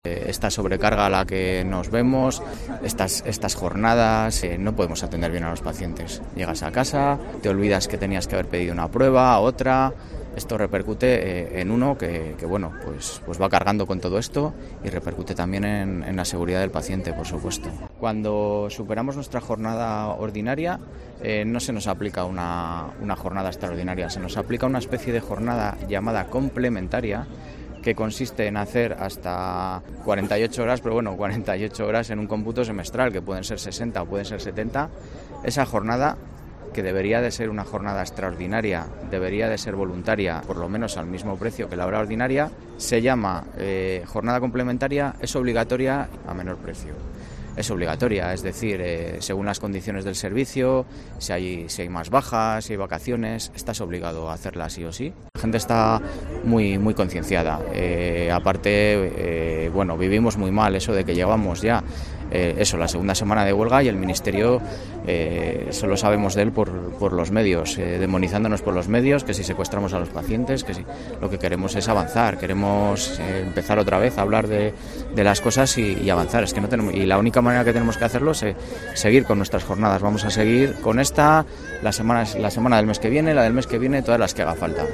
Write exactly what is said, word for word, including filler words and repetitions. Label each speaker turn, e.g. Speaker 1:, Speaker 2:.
Speaker 1: Esta sobrecarga a la que nos vemos, estas, estas jornadas, eh, no podemos atender bien a los pacientes. Llegas a casa, te olvidas que tenías que haber pedido una prueba, otra. Esto repercute eh, en uno que, que bueno, pues, pues va cargando con todo esto y repercute también en, en la seguridad del paciente, por supuesto. Cuando superamos nuestra jornada ordinaria, eh, no se nos aplica una, una jornada extraordinaria, se nos aplica una especie de jornada llamada complementaria, que consiste en hacer hasta cuarenta y ocho horas, pero bueno, cuarenta y ocho horas en un cómputo semestral, que pueden ser sesenta o pueden ser setenta, esa jornada, que debería de ser una jornada extraordinaria, debería de ser voluntaria, por lo menos al mismo precio que la hora ordinaria, se llama eh, jornada complementaria, es obligatoria a menor precio. Es obligatoria, es decir, eh, según las condiciones del servicio, si hay, si hay más bajas, si hay vacaciones, estás obligado a hacerla sí o sí. La gente está muy, muy concienciada. Eh, aparte, eh, bueno, vivimos muy mal eso de que llevamos ya eh, eso, la segunda semana de huelga y el Ministerio eh, solo sabemos de él por, por los medios, eh, demonizándonos por los medios, que si secuestramos a los pacientes, que si lo que queremos es avanzar, queremos eh, empezar otra vez a hablar de, de las cosas y, y avanzar. Es que no tenemos, y la única manera que tenemos que hacerlo es eh, seguir con nuestras jornadas. Vamos a seguir con esta, la semana, la semana del mes que viene, la del mes que viene, todas las que haga falta.